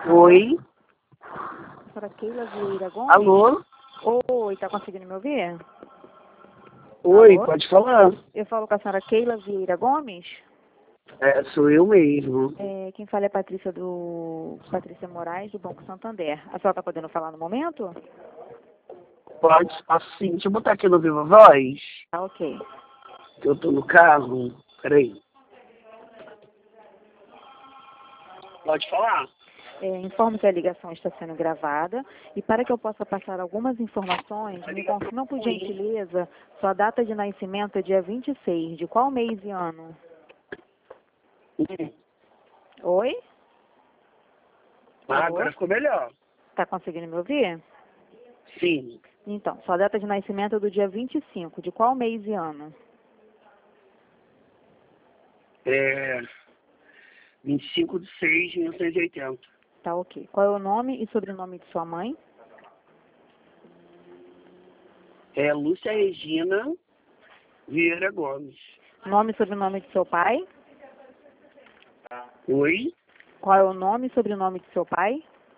Oi? Senhora Keila Vieira Gomes? Alô? Oi, tá conseguindo me ouvir? Oi, Alô? pode falar. Eu falo com a senhora Keila Vieira Gomes? Sou eu mesmo. Quem fala é Patrícia Moraes, do Banco Santander. A senhora tá podendo falar no momento? Posso sim. Deixa eu botar aqui no Viva Voz, Tá, ok. que eu tô no carro. Peraí. Pode falar? Informo que a ligação está sendo gravada e para que eu possa passar algumas informações, me confirma por gentileza sua data de nascimento é dia 26, de qual mês e ano? Oi? Alô? Agora ficou melhor. Tá conseguindo me ouvir? Sim. Então, sua data de nascimento é do dia 25, de qual mês e ano? 25/6/1980. Tá, ok. Qual é o nome e sobrenome de sua mãe? Lúcia Regina Vieira Gomes. Nome e sobrenome de seu pai? Oi? Qual é o nome e sobrenome de seu pai?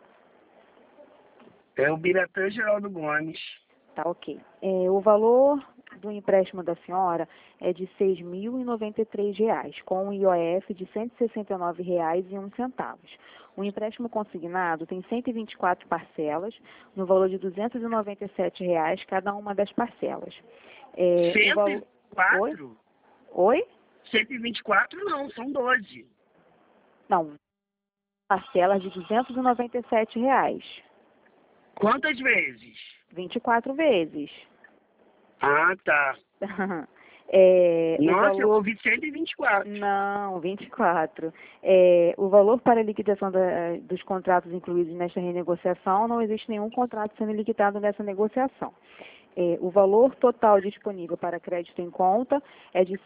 É o Biratã Geraldo Gomes. Tá, ok. O valor do empréstimo da senhora é de R$ 6.093, com um IOF de R$ 169,01. O empréstimo consignado tem 124 parcelas, no valor de R$ 297 cada uma das parcelas. O valor... 104? Oi? 124 não, são 12. Não, parcelas de R$ 297. Quantas vezes? 24 vezes. Ah, tá. O Nossa, eu valor... ouvi 124. Não, 24. O valor para a liquidação dos contratos incluídos nesta renegociação, não existe nenhum contrato sendo liquidado nessa negociação. O valor total disponível para crédito em conta é de R$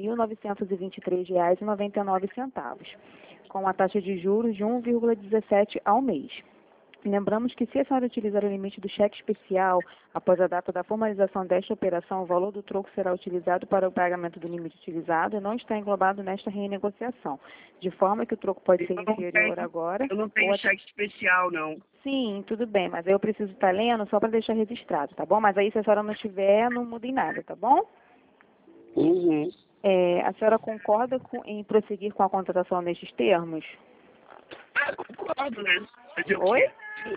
5.923,99, com a taxa de juros de 1,17 ao mês. Lembramos que se a senhora utilizar o limite do cheque especial após a data da formalização desta operação, o valor do troco será utilizado para o pagamento do limite utilizado e não está englobado nesta renegociação, de forma que o troco pode ser inferior agora. Eu não tenho cheque especial, não. Sim, tudo bem, mas eu preciso estar lendo só para deixar registrado, tá bom? Mas aí se a senhora não tiver, não muda em nada, tá bom? Uhum. A senhora concorda em prosseguir com a contratação nestes termos? Concordo, né? Fazer o quê? Oi?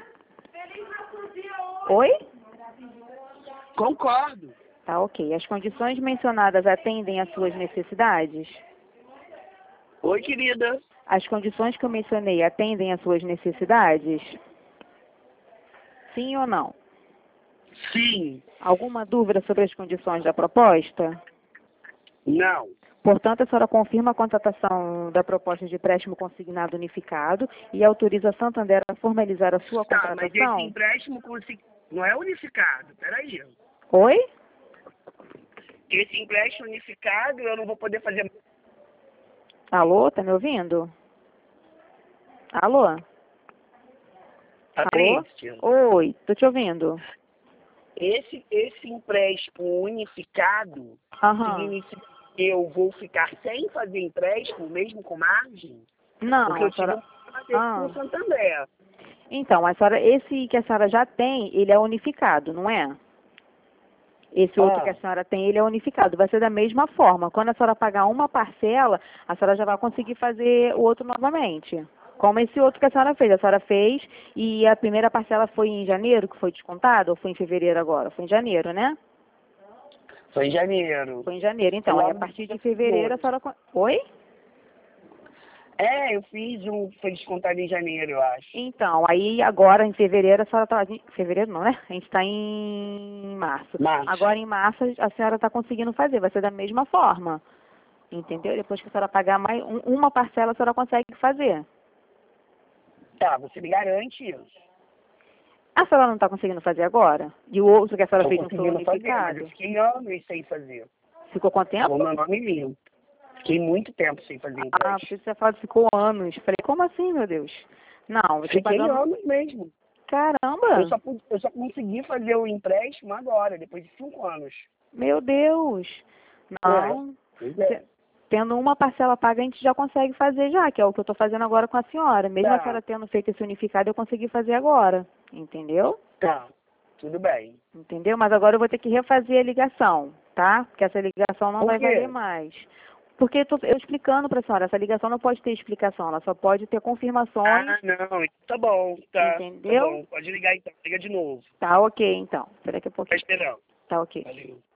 Oi? Concordo. Tá, ok. As condições mencionadas atendem às suas necessidades? Oi, querida. As condições que eu mencionei atendem às suas necessidades? Sim ou não? Sim. Alguma dúvida sobre as condições da proposta? Não. Portanto, a senhora confirma a contratação da proposta de empréstimo consignado unificado e autoriza a Santander a formalizar a sua Tá, mas esse contratação? empréstimo não é unificado. Peraí. Oi? Esse empréstimo unificado eu não vou poder fazer. Alô, tá me ouvindo? Alô? Alô? Patrícia, Oi, tô te ouvindo. esse empréstimo unificado Aham. significa que eu vou ficar sem fazer empréstimo, mesmo com margem? Não, Porque eu a tive senhora... um problema com o Santander. Então, a senhora, esse que a senhora já tem, ele é unificado, não é? Esse outro que a senhora tem, ele é unificado. Vai ser da mesma forma. Quando a senhora pagar uma parcela, a senhora já vai conseguir fazer o outro novamente. Como esse outro que a senhora fez. A senhora fez e a primeira parcela foi em janeiro, que foi descontado, ou foi em fevereiro agora? Foi em janeiro, né? Foi em janeiro. Foi em janeiro. Então, aí a partir de fevereiro a senhora... Oi? Eu fiz foi descontado em janeiro, eu acho. Então, aí agora em fevereiro a senhora está... Fevereiro não, né? A gente está em março. Março. Agora em março a senhora está conseguindo fazer, vai ser da mesma forma. Entendeu? Depois que a senhora pagar mais uma parcela, a senhora consegue fazer. Tá, você me garante isso? A senhora não está conseguindo fazer agora? E o outro que a senhora Tô fez não foi conseguindo fazer, mas unificado? eu fiquei anos sem fazer. Ficou quanto tempo? O meu nome limpo. Fiquei muito tempo sem fazer Ah, empréstimo. você tinha falado que ficou anos. Falei, como assim, meu Deus? Não, você Fiquei pagando... anos mesmo. Caramba! Eu só consegui fazer o empréstimo agora, depois de 5 anos. Meu Deus! Não. Pois é. Tendo uma parcela paga, a gente já consegue fazer já, que é o que eu estou fazendo agora com a senhora. Mesmo a senhora tendo feito esse unificado, eu consegui fazer agora. Entendeu? Tá, tudo bem. Entendeu? Mas agora eu vou ter que refazer a ligação, tá? Porque essa ligação não vai valer mais. Porque eu explicando para a senhora, essa ligação não pode ter explicação, ela só pode ter confirmações. Ah, não, tá bom, tá. Entendeu? Tá bom, pode ligar então, liga de novo. Tá ok, então. Espera daqui a Tá pouquinho. esperando. Tá ok. Valeu.